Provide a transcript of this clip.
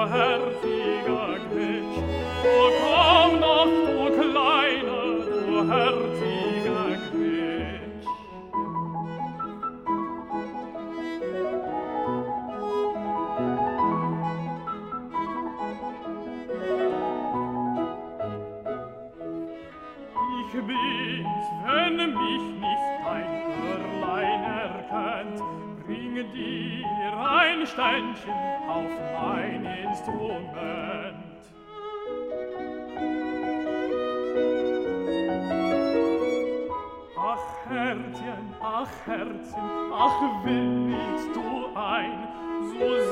herziger Gretsch. Oh, komm doch, du Kleine, du herziger Gretsch. Ich bin's, wenn mich nicht dein Hörlein erkennt, bring dir ein Ständchen auf mein Instrument. Ach Herzchen, ach willigst du ein, so